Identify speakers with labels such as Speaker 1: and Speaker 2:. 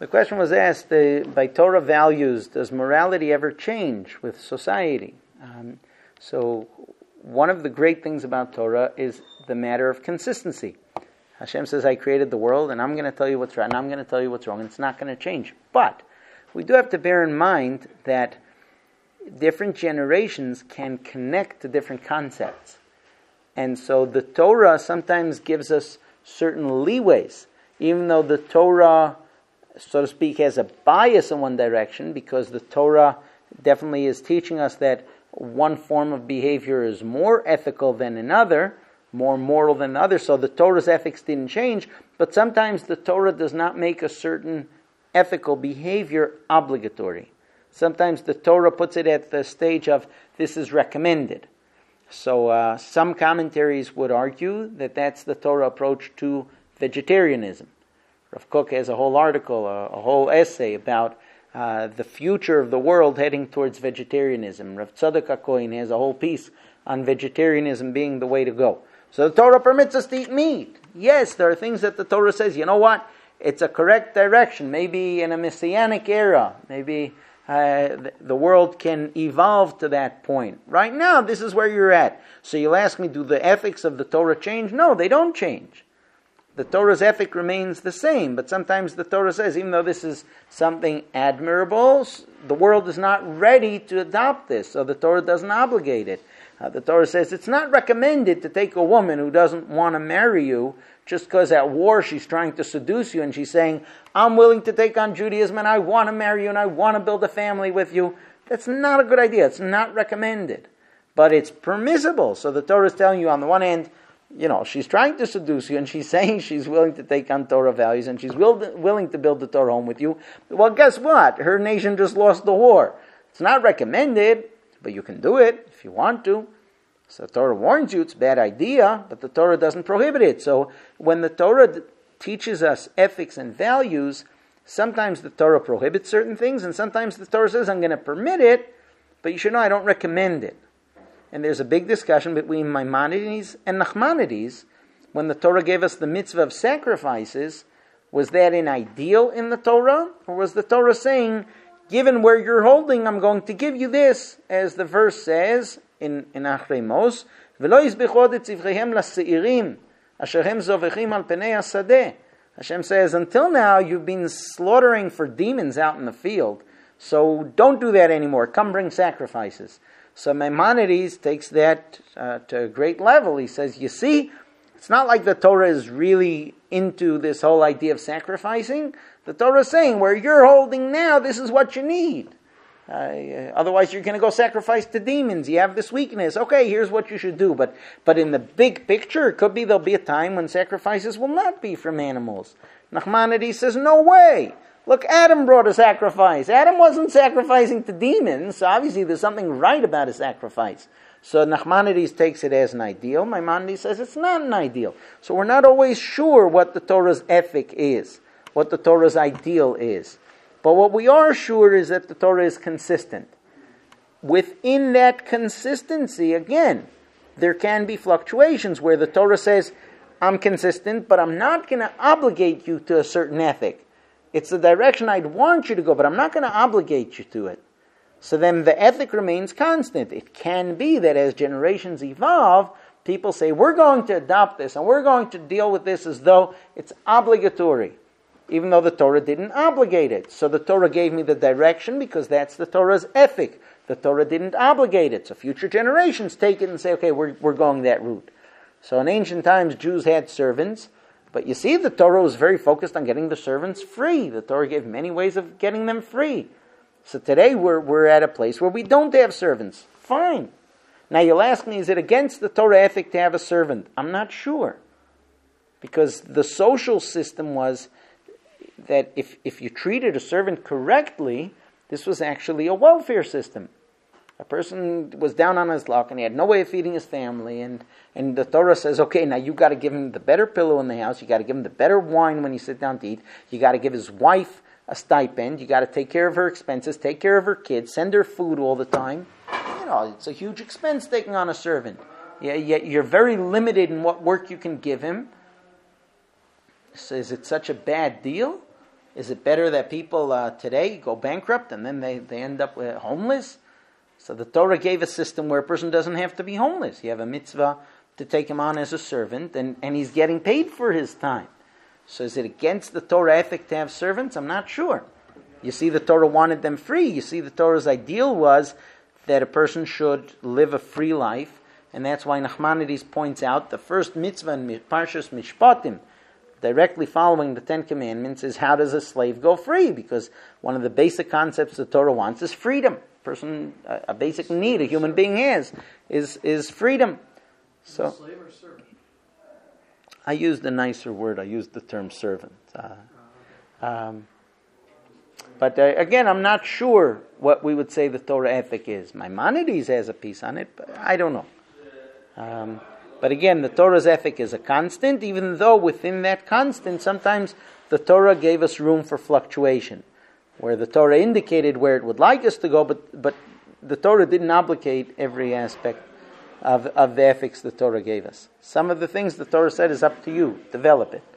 Speaker 1: The question was asked, by Torah values, does morality ever change with society? So one of the great things about Torah is the matter of consistency. Hashem says, I created the world, and I'm going to tell you what's right, and I'm going to tell you what's wrong, and it's not going to change. But we do have to bear in mind that different generations can connect to different concepts. And so the Torah sometimes gives us certain leeways, even though the Torah, so to speak, has a bias in one direction, because the Torah definitely is teaching us that one form of behavior is more ethical than another, more moral than another, so the Torah's ethics didn't change, but sometimes the Torah does not make a certain ethical behavior obligatory. Sometimes the Torah puts it at the stage of, this is recommended. So some commentaries would argue that that's the Torah approach to vegetarianism. Rav Kook has a whole article, a whole essay about the future of the world heading towards vegetarianism. Rav Tzadok HaKohen has a whole piece on vegetarianism being the way to go. So the Torah permits us to eat meat. Yes, there are things that the Torah says, you know what, it's a correct direction. Maybe in a messianic era, maybe the world can evolve to that point. Right now, this is where you're at. So you'll ask me, do the ethics of the Torah change? No, they don't change. The Torah's ethic remains the same, but sometimes the Torah says, even though this is something admirable, the world is not ready to adopt this, so the Torah doesn't obligate it. The Torah says it's not recommended to take a woman who doesn't want to marry you just because at war she's trying to seduce you and she's saying, I'm willing to take on Judaism and I want to marry you and I want to build a family with you. That's not a good idea. It's not recommended. But it's permissible. So the Torah is telling you, on the one hand, she's trying to seduce you and she's saying she's willing to take on Torah values and she's willing to build the Torah home with you. Well, guess what? Her nation just lost the war. It's not recommended, but you can do it if you want to. So the Torah warns you it's a bad idea, but the Torah doesn't prohibit it. So when the Torah teaches us ethics and values, sometimes the Torah prohibits certain things and sometimes the Torah says, I'm going to permit it, but you should know I don't recommend it. And there's a big discussion between Maimonides and Nachmanides. When the Torah gave us the mitzvah of sacrifices, was that an ideal in the Torah? Or was the Torah saying, given where you're holding, I'm going to give you this, as the verse says in Achrei Mos, V'lo yizbechod et tzivchehem laseirim, asher hem zovechim al penei hasadeh. Hashem says, until now you've been slaughtering for demons out in the field, so don't do that anymore. Come bring sacrifices. So Maimonides takes that to a great level. He says, you see, it's not like the Torah is really into this whole idea of sacrificing. The Torah is saying, where you're holding now, this is what you need. Otherwise you're going to go sacrifice to demons. You have this weakness. Okay, here's what you should do. But in the big picture, it could be there'll be a time when sacrifices will not be from animals. Nachmanides says, no way. Look, Adam brought a sacrifice. Adam wasn't sacrificing to demons, so obviously there's something right about a sacrifice. So Nachmanides takes it as an ideal. Maimonides says it's not an ideal. So we're not always sure what the Torah's ethic is, what the Torah's ideal is. But what we are sure is that the Torah is consistent. Within that consistency, again, there can be fluctuations where the Torah says, I'm consistent, but I'm not going to obligate you to a certain ethic. It's the direction I'd want you to go, but I'm not going to obligate you to it. So then the ethic remains constant. It can be that as generations evolve, people say, we're going to adopt this, and we're going to deal with this as though it's obligatory, even though the Torah didn't obligate it. So the Torah gave me the direction because that's the Torah's ethic. The Torah didn't obligate it. So future generations take it and say, okay, we're going that route. So in ancient times, Jews had servants, but you see, the Torah was very focused on getting the servants free. The Torah gave many ways of getting them free. So today we're at a place where we don't have servants. Fine. Now you'll ask me, is it against the Torah ethic to have a servant? I'm not sure. Because the social system was that if you treated a servant correctly, this was actually a welfare system. A person was down on his luck and he had no way of feeding his family, and the Torah says, okay, now you got to give him the better pillow in the house, you got to give him the better wine when you sit down to eat, you got to give his wife a stipend, you got to take care of her expenses, take care of her kids, send her food all the time. It's a huge expense taking on a servant. Yet you're very limited in what work you can give him. So is it such a bad deal? Is it better that people today go bankrupt and then they end up homeless? So the Torah gave a system where a person doesn't have to be homeless. You have a mitzvah to take him on as a servant, and he's getting paid for his time. So is it against the Torah ethic to have servants? I'm not sure. You see, the Torah wanted them free. You see, the Torah's ideal was that a person should live a free life, and that's why Nachmanides points out the first mitzvah in Parshas Mishpatim, directly following the Ten Commandments, is how does a slave go free? Because one of the basic concepts the Torah wants is freedom. A basic need a human being has is freedom. So,
Speaker 2: slave or servant?
Speaker 1: I used a nicer word. I used the term servant. But again, I'm not sure what we would say the Torah ethic is. Maimonides has a piece on it, but I don't know. But again, the Torah's ethic is a constant, even though within that constant, sometimes the Torah gave us room for fluctuation, where the Torah indicated where it would like us to go, but the Torah didn't obligate every aspect of the ethics the Torah gave us. Some of the things the Torah said is up to you. Develop it.